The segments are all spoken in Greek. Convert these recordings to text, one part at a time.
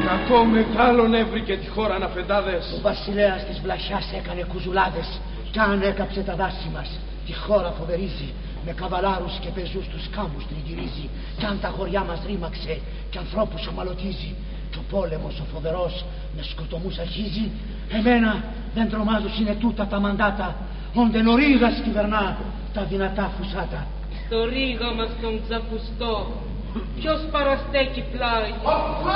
Κακό μεγάλον έβρικε τη χώρα αναφεντάδες. Ο βασιλέας της Βλαχιάς έκανε κουζουλάδες κι ανέκαψε τα δάση μας. Τη χώρα φοβερίζει, με καβαλάρους και πεζούς τους κάμους τριγυρίζει. Κι αν τα χωριά μας ρήμαξε κι ανθρώπους ομαλωτίζει, κι ο πόλεμος ο φοβερός με σκοτωμούς αρχίζει, εμένα δεν τρομάζουν είναι τούτα τα μαντάτα. Όντεν ο Ρήγας κυβερνά τα δυνατά φουσάτα. Στο Ρήγα μας τον ξαφουστό ποιος παραστέκει πλάι? Ο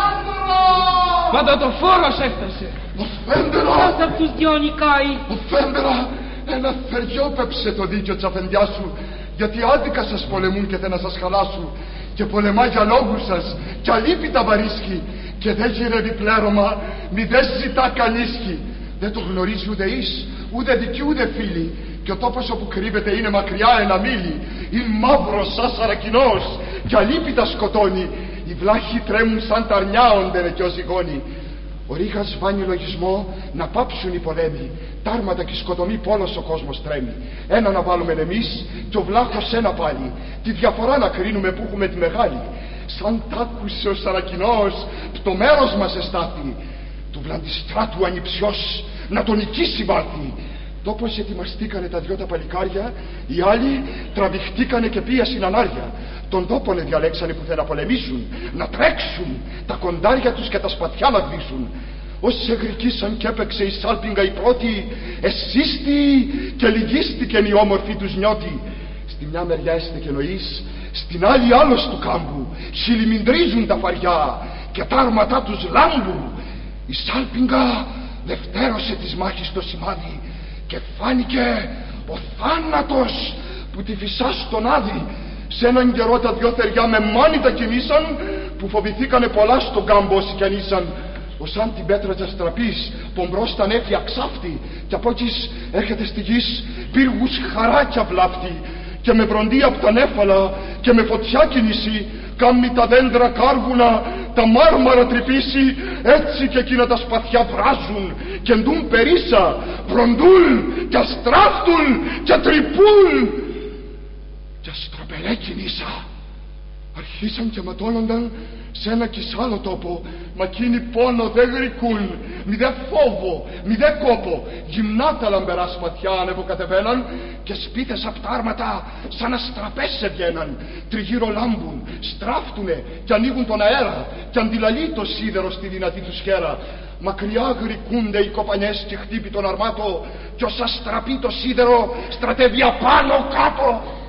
Φέντερα! Πάντα το φόρος έφτασε. Ο Φέντερα! Ποιος απ' τους δυο νικάει? Ο Φέντερα! Ένα φεριό πέψε το δίκιο της αφεντιάς σου, γιατί άδικα σας πολεμούν και δεν να σας χαλάσουν, και πολεμά για λόγους σας κι αλίπητα βαρίσκει, και δεν γυρεύει πλέρωμα μη δεν ζητά κανίσχυ. Δεν το γνωρίζει ούτε εις, ούτε δικοί ούτε φίλοι, και ο τόπος όπου κρύβεται είναι μακριά ένα μίλι. Είναι μαύρος σαν σαρακινός κι αλίπητα σκοτώνει, οι βλάχοι τρέμουν σαν τα αρνιάονται κι ο ζυγώνει. Ο Ρήγας βάνει λογισμό να πάψουν οι πολέμοι, τάρματα και σκοτωμή πόλος ο κόσμος τρέμει. Ένα να βάλουμε εμείς και ο βλάχος ένα πάλι, τη διαφορά να κρίνουμε που έχουμε τη μεγάλη. Σαν τ' άκουσε ο σαρακινός το μέρος μας εστάθη, του Βλαντιστράτου ανιψιός να τον νικήσει μάθει. Τόπος ετοιμαστήκανε τα δυο τα παλικάρια, οι άλλοι τραβηχτήκανε και πίασαν ανάρια. Τον τόπον διαλέξανε που θέλουν να πολεμήσουν, να τρέξουν, τα κοντάρια τους και τα σπαθιά να σβήσουν. Όσοι εγρικήσαν κι έπαιξε η σάλπιγγα η πρώτη, εσύστη και λυγίστηκεν η όμορφη τους νιώτη. Στη μια μεριά έστεκε Νοής, στην άλλη άλλος του κάμπου, χιλιμυντρίζουν τα φαριά και τα άρματά τους λάμπου. Η σάλπιγγα δευτέρωσε της μάχης το σημάδι και φάνηκε ο θάνατος που τη φυσά στον άδει. Σ' έναν καιρό τα δυο θεριά με μάνιτα κινήσαν, που φοβηθήκανε πολλά στον κάμπο όσοι κι αν ήσαν. Ως αν την πέτρα της αστραπής πομπρός τα νέφια ξάφτη, και από έκεις έρχεται στη γης πύργους χαράκια βλάφτη, και με βροντί απ' τα νέφαλα και με φωτιά κινήσει, κάμνει τα δέντρα κάρβουνα, τα μάρμαρα τρυπήσει, έτσι και εκείνα τα σπαθιά βράζουν και ντουν περίσα, βροντούν και αστράφτουν και τρυπούν και αστραπελέ κινήσα. Αρχίσαν και ματώνονταν σε ένα κι σ' άλλο τόπο, μα εκείνοι πόνο δεν γρικούν, μη δε φόβο, μη δε κόπο. Γυμνά τα λαμπερά σπαθιά ανεβοκατεβαίναν και σπίθες απ' τα άρματα σαν αστραπές σε βγαίναν. Τριγύρω λάμπουν, στράφτουνε και ανοίγουν τον αέρα και αντιλαλεί το σίδερο στη δυνατή του χέρα. Μακριά γρικούνται οι κοπανιές και χτύπη τον αρμάτο, κι ως αστραπεί το σίδερο στρατεύει απάνω κάτω.